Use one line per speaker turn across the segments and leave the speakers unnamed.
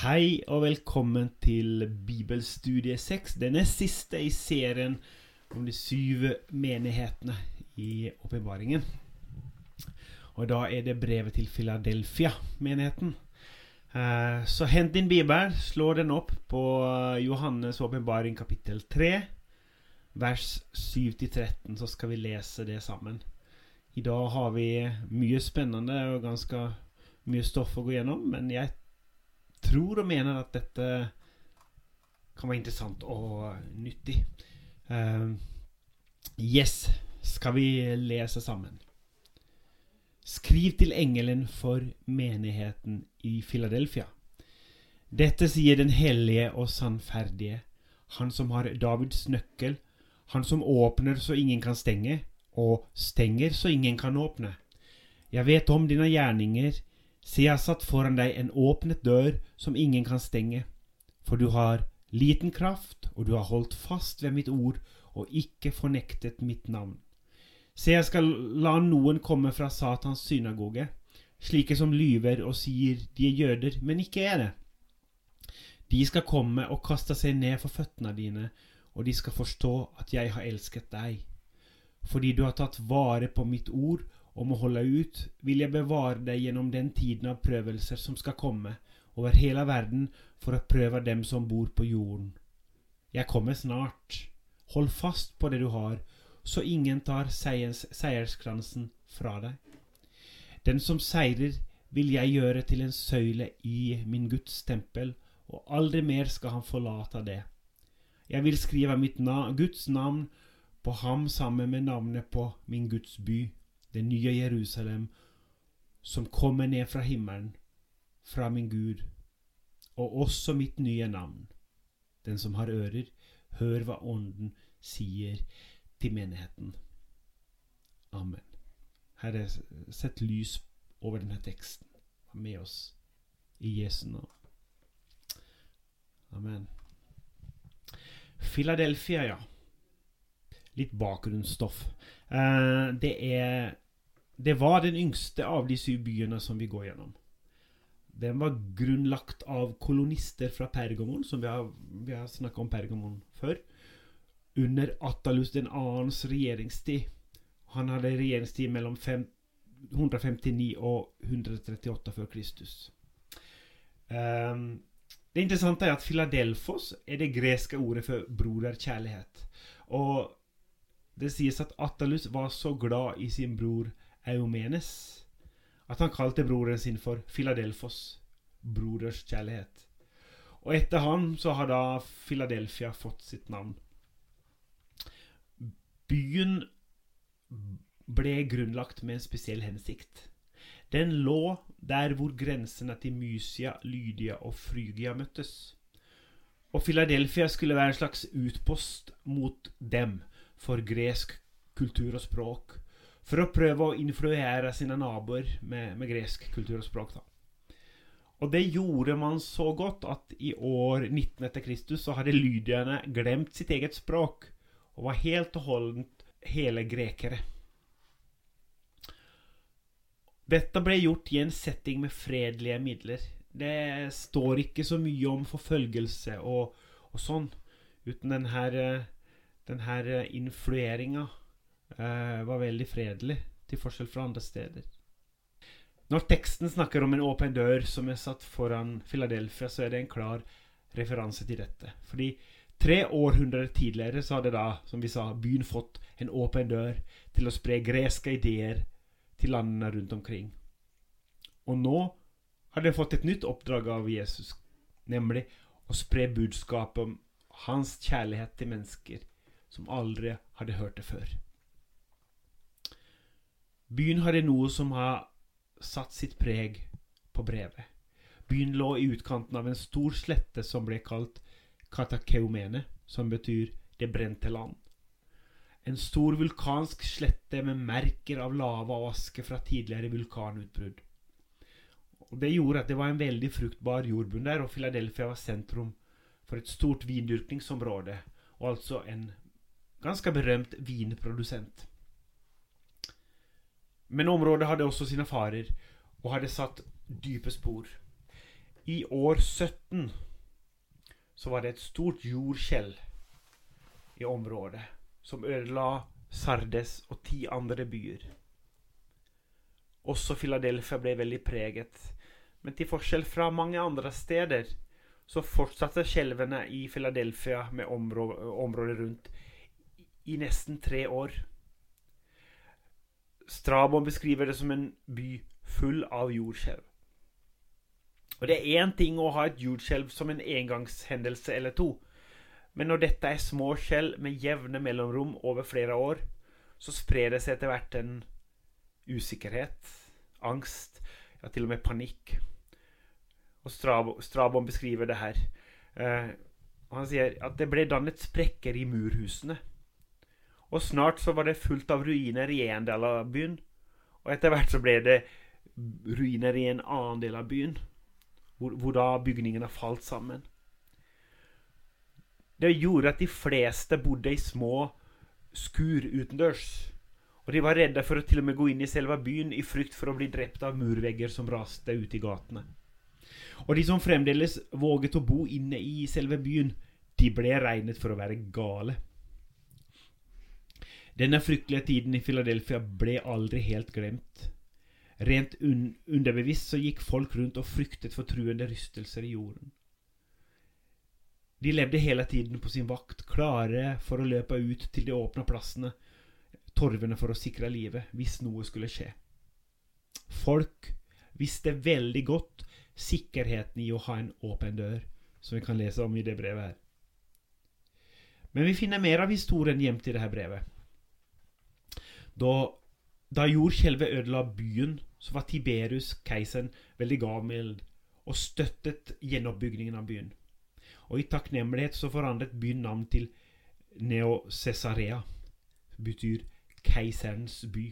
Hei og velkommen til Bibelstudie 6, denne siste i serien om de 7 menighetene i åpenbaringen. Og da det brevet til Philadelphia-menigheten. Så hent din bibel, slå den opp på Johannes åpenbaring kapittel 3, vers 7-13, så skal vi lese det sammen. I dag har vi mye spennende og ganske mye stoff å gå gjennom, men jeg tror og mener at dette kan være interessant og nyttig. Skal vi lese sammen. Skriv til engelen for menigheten i Philadelphia. Dette sier den hellige og sannferdige, han som har Davids nøkkel, han som åpner så ingen kan stenge, og stenger så ingen kan åpne. Jeg vet om dine gjerninger. Se, jeg har satt foran deg en åpnet dør som ingen kan stenge, for du har liten kraft, og du har holdt fast ved mitt ord, og ikke fornektet mitt navn. Se, jeg skal la noen komme fra Satans synagoge, slike som lyver og sier de jøder, men ikke det. De skal komme og kaste seg ned for føttene dine, og de skal forstå at jeg har elsket deg. Fordi du har tatt vare på mitt ord, om å holde ut, vil jeg bevare deg gjennom den tiden av prøvelser som skal komme over hele verden for å prøve dem som bor på jorden. Jeg kommer snart. Hold fast på det du har, så ingen tar seierskransen fra deg. Den som seirer vil jeg gjøre til en søyle i min Guds tempel, og aldri mer skal han forlate det. Jeg vil skrive Guds navn på ham sammen med navnet på min Guds by, det nye Jerusalem, som kommer ned fra himmelen, fra min Gud, og også mitt nye navn. Den som har ører, hør hva ånden sier til menigheten. Amen. Herre, sett lys over denne teksten. Vær med oss i Jesu navn. Amen. Philadelphia, ja. Litt bakgrunnsstoff. Det var den yngste av de 7 byene som vi går gjennom. Den var grunnlagt av kolonister fra Pergamon, som vi har snakket om Pergamon før, under Attalus den annens regjeringstid. Han hadde regjeringstid mellom 159 og 138 før Kristus. Det interessante at Philadelphos det greske ordet for broderkjærlighet. Og det sies at Attalus var så glad i sin bror Eumenes, at han kalte broren sin for Philadelphos, broders kjærlighet. Og etter han så har da Philadelphia fått sitt navn. Byen ble grunnlagt med en spesiell hensikt. Den lå der hvor grensene til Mysia, Lydia og Phrygia møttes. Og Philadelphia skulle være en slags utpost mot dem for gresk kultur og språk, for å prøve å influere sine naboer med gresk kultur og språk da. Og det gjorde man så godt at i år 19 etter Kristus så hadde lydierne glemt sitt eget språk og var helt og holdent hele grekere. Dette ble gjort i en setting med fredelige midler. Det står ikke så mye om forfølgelse og sånn, uten denne influeringen var veldig fredelig, til forskjell fra andre steder. Når teksten snakker om en åpen dør som satt foran Philadelphia, så det en klar referanse til dette. Fordi 3 århundrer tidligere så hadde da, som vi sa, byen fått en åpen dør til å spre greske ideer til landene rundt omkring. Og nå hadde de fått et nytt oppdrag av Jesus, nemlig å spre budskapet om hans kjærlighet til mennesker som aldri hadde hørt det før. Byen hadde noe som har satt sitt preg på brevet. Byen lå i utkanten av en stor slette som ble kalt Katakeumene, som betyr det brente land. En stor vulkansk slette med merker av lava og aske fra tidligere vulkanutbrudd. Og det gjorde at det var en veldig fruktbar jordbunn der, og Philadelphia var sentrum for et stort vindyrkningsområde, og altså en ganske berømt vinprodusent. Men området hadde også sine farer, og hadde satt dype spor. I år 17 så var det et stort jordskjelv I området som ødela Sardes og 10 andre byer. Også Philadelphia ble veldig preget, men til forskjell fra mange andre steder så fortsatte skjelvene I Philadelphia med området rundt I nesten 3 år. Strabon beskriver det som en by full av jordskjelv. Og det en ting å ha et jordskjelv som en engangshendelse eller 2, men når dette små skjelv med jevne mellomrom over flere år, så sprer det seg etter hvert en usikkerhet, angst, ja til og med panikk. Og Strabon beskriver det her. Han sier at det ble dannet sprekker I murhusene. Og snart så var det fullt av ruiner I en del av byen, og etter hvert så ble det ruiner I en annen del av byen, hvor da bygningene falt sammen. Det gjorde at de fleste bodde I små skur utendørs, og de var redde for å til og med gå inn I selve byen I frykt for å bli drept av murvegger som raste ut I gatene. Og de som fremdeles våget å bo inne I selve byen, de ble regnet for å være gale. Denne fryktelige tiden I Philadelphia ble aldri helt glemt. Rent underbevisst så gikk folk rundt og fryktet for truende rystelser I jorden. De levde hele tiden på sin vakt, klare for å løpe ut til de åpne plassene, torvene for å sikre livet, hvis noe skulle skje. Folk visste veldig godt sikkerheten I å ha en åpen dør, som vi kan lese om I det brevet her. Men vi finner mer av historien gjemt I det her brevet. Da jordskjelvet ødela byen, så var Tiberius, keiseren, veldig gammel og støttet gjenoppbyggingen av byen. Og I takknemlighet så forandret byen navn til Neo Caesarea, som betyr keiserens by.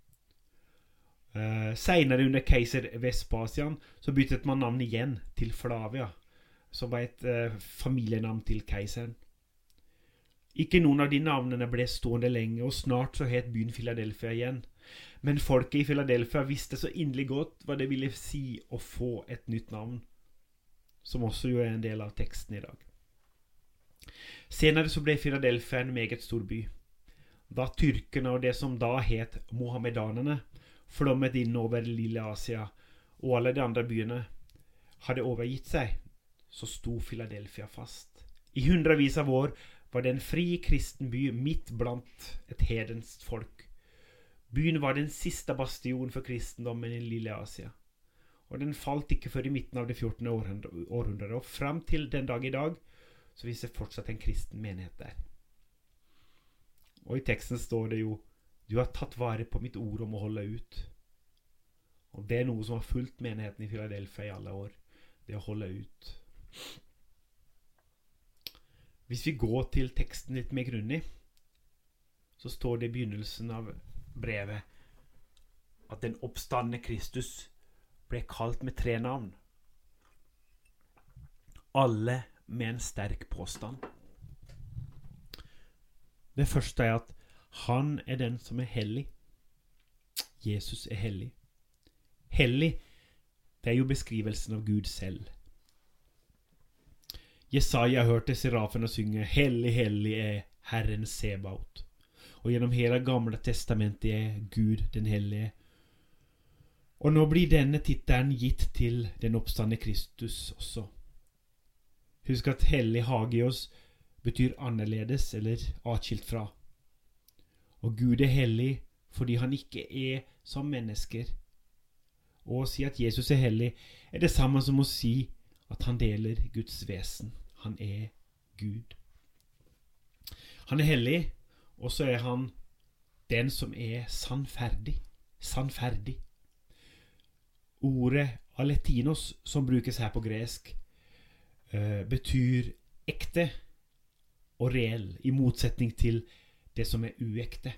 Senere under keiser Vespasian så byttet man navn igjen til Flavia, som var et familienavn til keiseren. Ikke noen av de navnene ble stående lenge, og snart så het byen Philadelphia igjen. Men folket I Philadelphia visste så inderlig godt hva det ville si å få et nytt navn, som også jo en del av teksten I dag. Senere så ble Philadelphia en meget stor by. Da tyrkerne og det som da het mohammedanerne flommet inn over lille Asia, og alle de andre byene hadde overgitt seg, så sto Philadelphia fast. I hundrevis av år var det en fri kristen by midt blant et hedensk folk. Byen var den siste bastion for kristendommen I lille Asia, og den falt ikke før I midten av det 14. århundret, og frem til den dag I dag, så viser fortsatt en kristen menighet der. Og I teksten står det jo, du har tatt vare på mitt ord om å holde ut. Og det noe som har fulgt menigheten I Philadelphia I alle år, det å holde ut. Hvis vi går til teksten litt mer grundig, så står det I begynnelsen av brevet at den oppstandne Kristus ble kalt med 3 navn. Alle med en sterk påstand. Det første at han den som hellig. Jesus hellig. Hellig, det jo beskrivelsen av Gud selv. Jesaja hørte serafene synge Hellig, hellig Herren Sebaot. Og gjennom hele gamle testamentet Gud den hellige. Og nå blir denne titelen gitt til den oppstandne Kristus også. Husk at hellig hagios betyr annerledes eller atskilt fra. Og Gud hellig fordi han ikke som mennesker. Og å si at Jesus hellig det samme som å si at han deler Guds vesen. Han Gud. Han hellig, og så han den som sannferdig. Sannferdig. Ordet aletinos, som brukes her på gresk, betyr ekte og reell, I motsetning til det som uekte.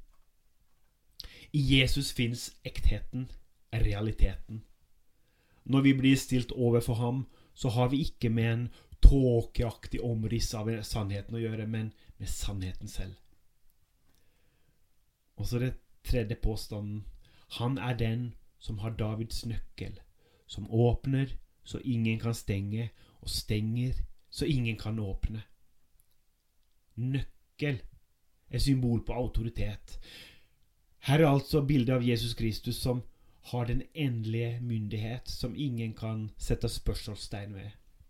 I Jesus finnes ektheten, realiteten. Når vi blir stilt over for ham, så har vi ikke med en tåkeaktig omriss av sannheten å gjøre, men med sannheten selv. Og så det tredje påstanden. Han den som har Davids nøkkel, som åpner, så ingen kan stenge, og stenger så ingen kan åpne. Nøkkel er symbol på autoritet. Her er altså bildet av Jesus Kristus som har den endelige myndighet som ingen kan sette spørsmålstegn ved.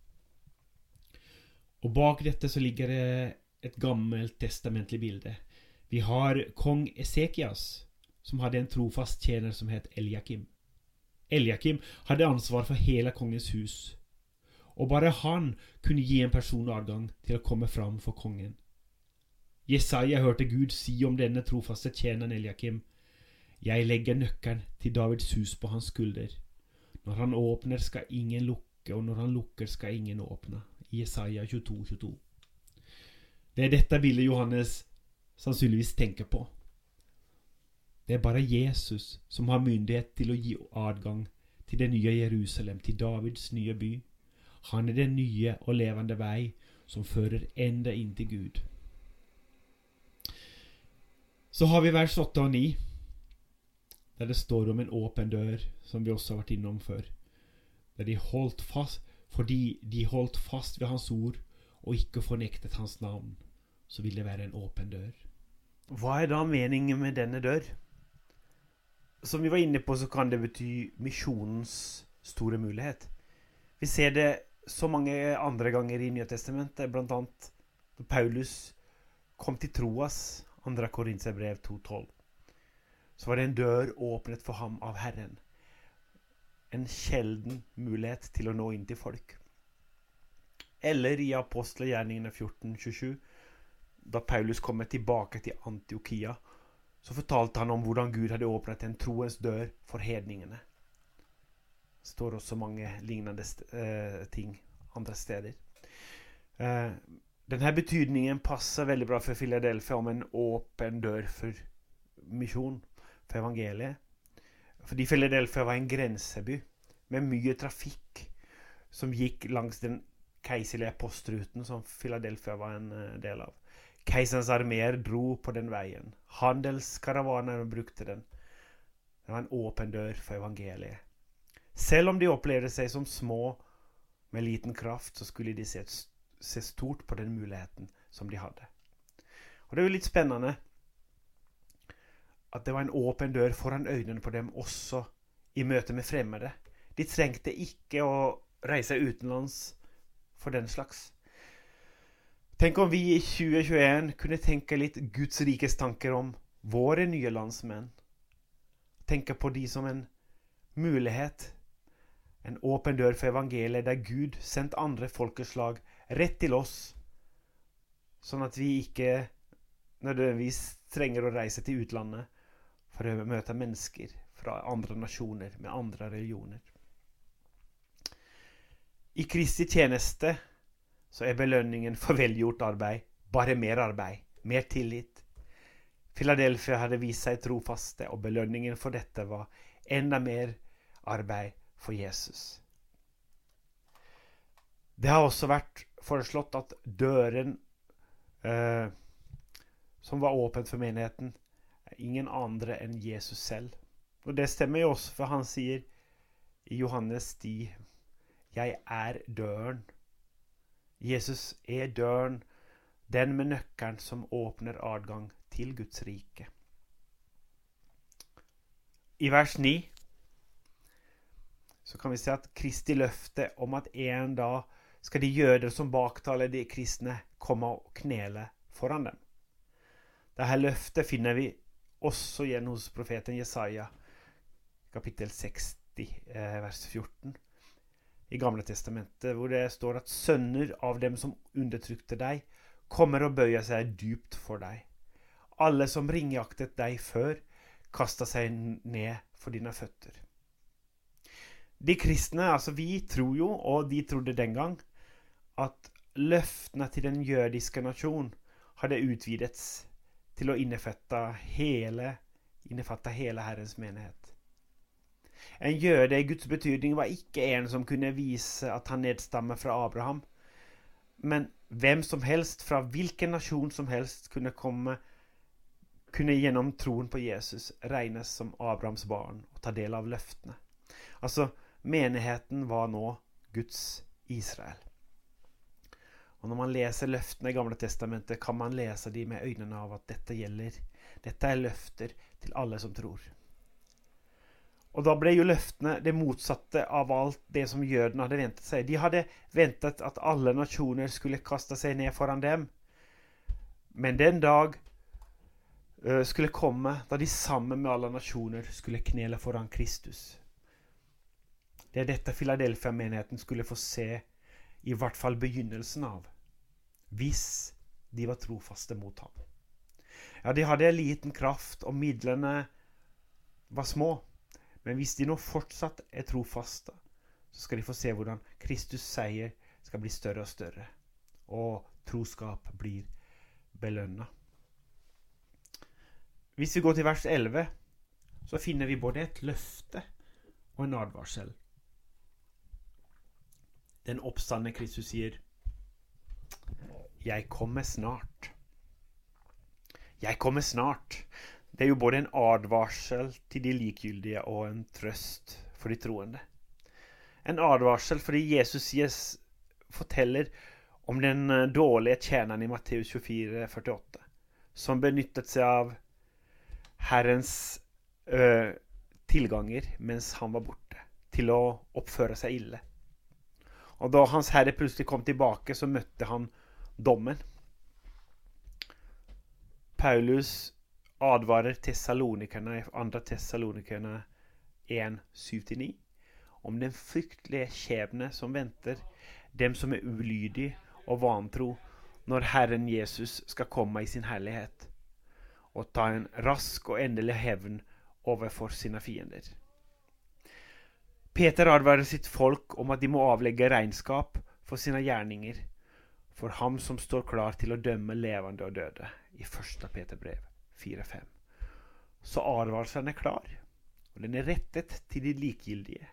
Og bak dette så ligger det et gammelt testamentlig bilde. Vi har kong Esekias, som hadde en trofast tjener som het Eliakim. Eliakim hadde ansvar for hele kongens hus, og bare han kunne gi en person adgang til å komme fram for kongen. Jesaja hørte Gud si om denne trofaste tjeneren Eliakim: «Jeg legger nøkkelen til Davids hus på hans skulder. Når han åpner skal ingen lukke, og når han lukker skal ingen åpne.» Jesaja 22:22. Det er dette bildet Johannes sannsynligvis tenker på. Det er bare Jesus som har myndighet til å gi adgang til det nye Jerusalem, til Davids nye by. Han er den nye og levende vei som fører enda inn til Gud. Så har vi vers 8 og 9, der det står om en åpen dør, som vi også har vært innom før. Der de holdt fast, fordi de holdt fast ved hans ord og ikke fornektet hans navn, så vil det være en åpen dør. Hva er da meningen med denne dør? Som vi var inne på, så kan det bety misjonens store mulighet. Vi ser det så mange andre ganger i Nye Testamentet, blant annet da Paulus kom til troas, 2. Korinterbrev 2:12. Så var det en dør åpnet for ham av Herren. En sjelden mulighet til å nå inn til folk. Eller i Apostelgjerningene 14:27, da Paulus kom tilbake til Antiokia, så fortalte han om hvordan Gud hadde åpnet en troens dør for hedningene. Det står også mange lignende ting andre steder. Denne betydningen passer veldig bra for Philadelphia om en åpen dør for misjon, for evangeliet. Fordi Philadelphia var en grenseby med mye trafikk som gikk langs den keiserlige postruten som Philadelphia var en del av. Keiserens arméer dro på den veien. Handelskaravaner brukte den. Det var en åpen dør for evangeliet. Selv om de opplevde seg som små med liten kraft, så skulle de se stort på den muligheten som de hadde. Og det er jo litt spennende at det var en åpen dør foran øynene på dem også i møte med fremmede. De trengte ikke å reise utenlands for den slags. Tenk om vi i 2021 kunne tenke litt Guds rikes tanker om våre nye landsmenn. Tenke på de som en mulighet, en åpen dør for evangeliet, der Gud sendte andre folkeslag rett til oss, sånn at vi ikke nødvendigvis trenger å reise til utlandet for å møte mennesker fra andre nasjoner med andre religioner. I Kristi tjeneste så er belønningen for velgjort arbeid bare mer arbeid, mer tillit. Philadelphia hadde vist seg trofaste, og belønningen for dette var enda mer arbeid for Jesus. Det har også vært foreslått at døren som var åpen for menigheten, er ingen andre enn Jesus selv. Og det stemmer jo også, for han sier i Johannes 10, «Jeg er døren». Jesus er døren, den med nøkkelen som åpner adgang til Guds rike. I vers 9 så kan vi se at Kristi løfte om at en dag skal de jøder som baktaler de kristne komme og knele foran dem. Dette løftet finner vi også igjen hos profeten Jesaja, kapittel 60, vers 14. I Gamle Testamentet, hvor det står at sønner av dem som undertrykte deg, kommer og bøyer seg dypt for deg. Alle som ringaktet deg før, kastet seg ned for dine føtter. De kristne, altså vi tror jo, og de trodde den gang, at løftene til den jødiske nasjon hadde utvidets til å innefatte hele Herrens menighet. En jøde i Guds betydning var ikke en som kunne vise at han nedstammer fra Abraham, men hvem som helst fra hvilken nasjon som helst kunne gjennom troen på Jesus regnes som Abrahams barn og ta del av løftene. Altså, menigheten var nå Guds Israel. Og når man leser løftene i Gamle Testamentet, kan man lese de med øynene av at dette gjelder. Dette løfter til alle som tror. Og da ble jo løftene det motsatte av alt det som jødene hadde ventet seg. De hadde ventet at alle nasjoner skulle kaste seg ned foran dem. Men den dag skulle komme da de sammen med alle nasjoner skulle knele foran Kristus. Det dette Philadelphia-menigheten skulle få se i hvert fall begynnelsen av, hvis de var trofaste mot ham. Ja, de hadde en liten kraft, og midlene var små. Men hvis de nå fortsatt trofaste, så skal de få se hvordan Kristus seier skal bli større og større, og troskap blir belønnet. Hvis vi går til vers 11, så finner vi både et løfte og en advarsel. Den oppstandne Kristus sier, «Jeg kommer snart». Jeg kommer snart. Det er jo både en advarsel til de likegyldige og en trøst for de troende. En advarsel fordi Jesus forteller om den dårlige tjeneren i Matteus 24:48, som benyttet seg av Herrens tilganger mens han var borte, til å oppføre seg ille. Og da hans herre plutselig kom tilbake, så møtte han dommen. Paulus advarer Thessalonikerne i 2. Thessalonikerne 1:7-9 om den fryktelige skjebne som venter dem som er ulydige og vantro når Herren Jesus skal komme i sin herlighet og ta en rask og endelig hevn overfor sine fiender. Peter advarer sitt folk om at de må avlegge regnskap for sine gjerninger, for ham som står klar til å dømme levende og døde, i 1. Peter brev 4:5. Så advarselen er klar, og den er rettet til de likegyldige.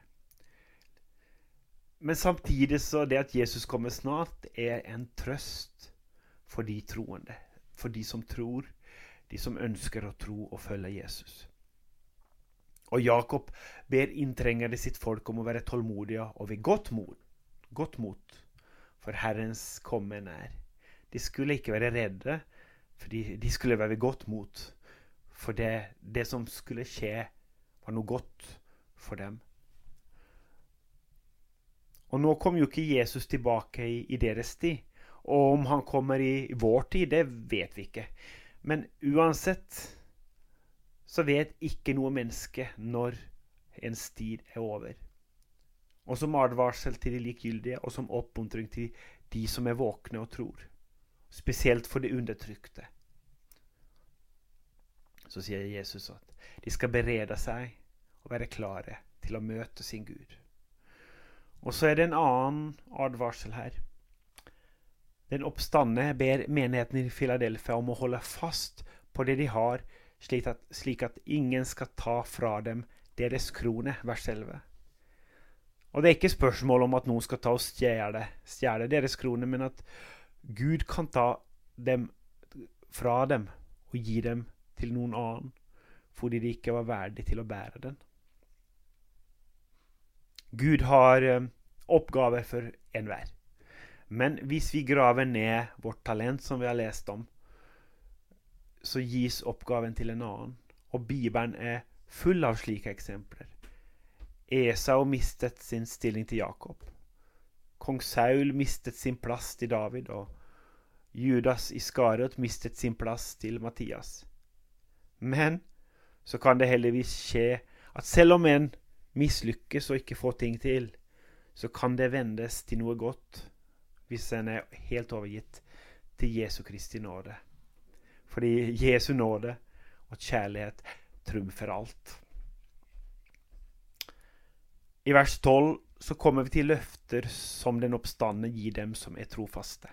Men samtidig så det at Jesus kommer snart er en trøst for de troende, for de som tror, de som ønsker å tro og følge Jesus. Og Jakob ber inntrengende sitt folk om å være tålmodige og ved godt mot, for Herrens komme nær. De skulle ikke være redde, fordi de skulle være ved godt mot, for det som skulle skje var noe godt for dem. Og nå kom jo ikke Jesus tilbake i deres tid, og om han kommer i vår tid, det vet vi ikke. Men uansett så vet ikke noe menneske når ens tid er over. Og som advarsel til de likegyldige, og som oppmuntring til de som er våkne og tror. Spesielt for de undertrykte. Så sier Jesus at de skal berede seg og være klare til å møte sin Gud. Og så er det en annen advarsel her. Den oppstandne ber menigheten i Philadelphia om å holde fast på det de har, slik at ingen skal ta fra dem deres krone, vers 11. Og det er ikke spørsmål om at noen skal ta og stjele deres krone, men at Gud kan ta dem fra dem og gi dem til noen annen, fordi de ikke var verdige til å bære den. Gud har oppgaver for enhver. Men hvis vi graver ned vårt talent, som vi har lest om, så gis oppgaven til en annen. Og Bibelen er full av slike eksempler. Esau mistet sin stilling til Jakob. Kong Saul mistet sin plass til David, og Judas Iskariot mistet sin plass til Mattias. Men så kan det heldigvis skje at selv om en mislykkes og ikke får ting til, så kan det vendes til noe godt hvis en er helt overgitt til Jesu Kristi nåde. Fordi Jesu nåde og kjærlighet trumfer alt. I vers 12 så kommer vi til løfter som den oppstandne gir dem som er trofaste.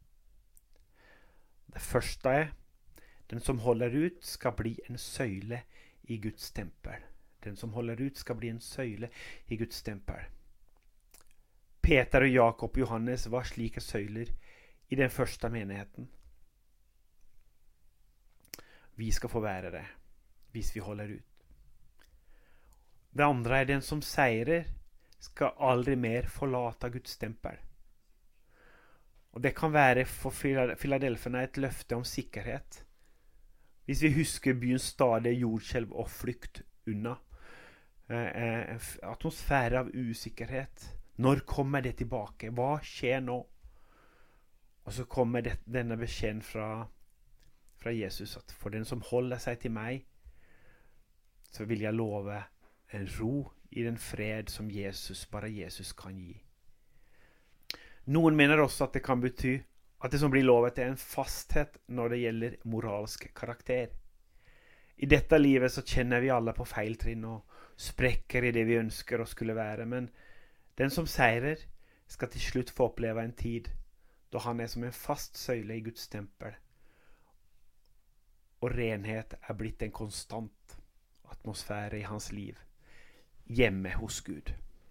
Det første er: den som holder ut skal bli en søyle i Guds tempel. Den som holder ut skal bli en søyle i Guds tempel. Peter og Jakob og Johannes var slike søyler i den første menigheten. Vi skal få være det, hvis vi holder ut. Det andre er: den som seirer skal aldri mer forlate Guds tempel. Og det kan være for Filadelferne et løfte om sikkerhet. Hvis vi husker byens stadige jordskjelv og flykt unna. Atmosfære av usikkerhet. Når kommer det tilbake? Hva skjer nå? Og så kommer denne beskjeden fra Jesus at for den som holder seg til meg, så vil jeg love en ro i den fred som bare Jesus kan gi. Noen mener også at det kan bety at det som blir lovet er en fasthet når det gjelder moralsk karakter. I dette livet så kjenner vi alle på feiltrinn og sprekker i det vi ønsker å skulle være, men den som seirer skal til slutt få oppleve en tid da han er som en fast søyle i Guds tempel, og renhet er blitt en konstant atmosfære i hans liv, hjemme hos Gud.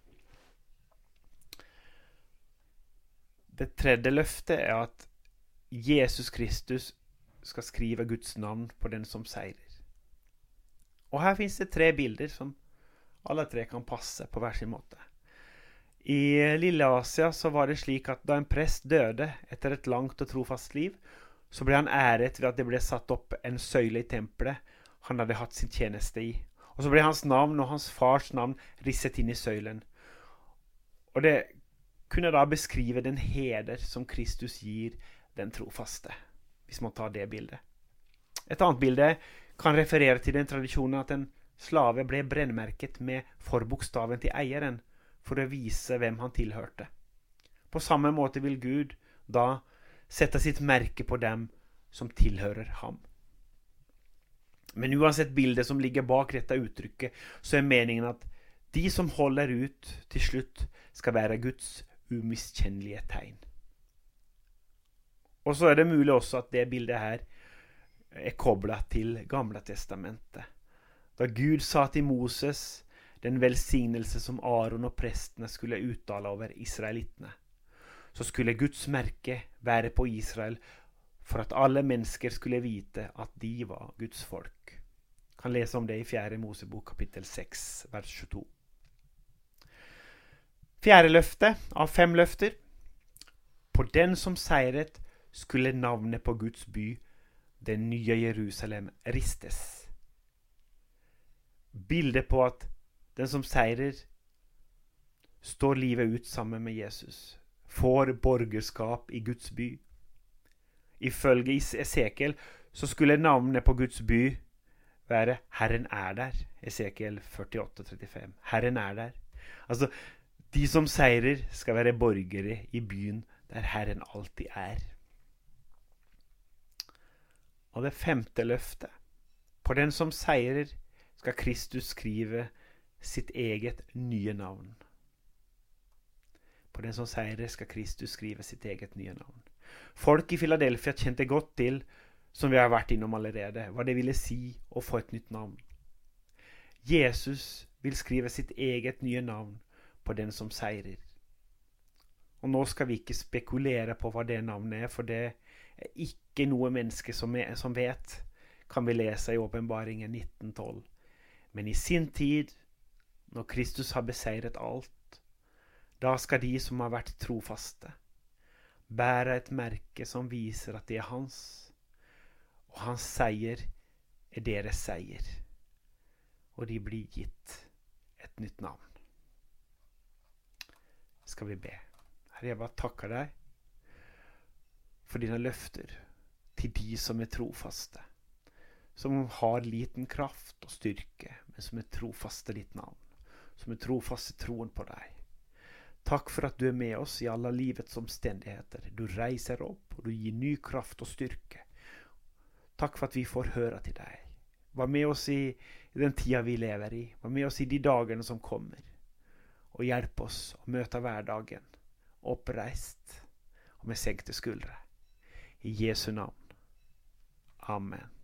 Det tredje løftet er at Jesus Kristus skal skrive Guds navn på den som seirer. Og her finnes det 3 bilder som alle 3 kan passe på hver sin måte. I Lille Asia så var det slik at da en prest døde etter et langt og trofast liv, så ble han æret ved at det ble satt opp en søyle i tempelet han hadde hatt sin tjeneste i. Og så ble hans navn og hans fars navn risset inn i søylen. Og det kunne da beskrive den heder som Kristus gir den trofaste, hvis man tar det bildet. Et annet bilde kan referere til den tradisjonen at en slave ble brennmerket med forbokstaven til eieren for å vise hvem han tilhørte. På samme måte vil Gud da sette sitt merke på dem som tilhører ham. Men uansett bildet som ligger bak dette uttrykket, så er meningen at de som holder ut til slutt skal være Guds umiskjennelige tegn. Og så er det mulig også at det bildet her er koblet til Gamle testamentet. Da Gud sa til Moses den velsignelse som Aaron og prestene skulle uttale over israelittene, så skulle Guds merke være på Israel for at alle mennesker skulle vite at de var Guds folk. Kan lese om det i 4. Mosebok kapittel 6, vers 22. 4. løfte av 5 løfter. På den som seiret skulle navnet på Guds by, den nye Jerusalem, ristes. Bildet på at den som seirer står livet ut sammen med Jesus, får borgerskap i Guds by. Ifølge Esekiel så skulle navnet på Guds by være Herren er der. Esekiel 48:35. Herren er der. Altså, de som seirer skal være borgere i byen der Herren alltid er. Og det 5. løftet. På den som seirer skal Kristus skrive sitt eget nye navn. På den som seirer skal Kristus skrive sitt eget nye navn. Folk i Philadelphia kjente godt til, som vi har vært innom allerede, hva det ville si å få et nytt navn. Jesus vil skrive sitt eget nye navn på den som seirer. Og nå skal vi ikke spekulere på hva det navnet er, for det er ikke noe menneske som vet, kan vi lese i Åpenbaringen 19:12. Men i sin tid, når Kristus har beseiret alt, da skal de som har vært trofaste bære et merke som viser at det er hans, og hans seier er deres seier, og de blir gitt et nytt navn. Skal vi be. Herre, jeg bare takker deg for dine løfter til de som er trofaste, som har liten kraft og styrke, men som er trofaste ditt navn, som er trofaste troen på deg. Takk for at du er med oss i alle livets omstendigheter. Du reiser opp, og du gir ny kraft og styrke. Takk for at vi får høre til deg. Vær med oss i den tida vi lever i. Vær med oss i de dagene som kommer. Og hjelp oss å møte hverdagen, oppreist og med senkte skuldre. I Jesu navn. Amen.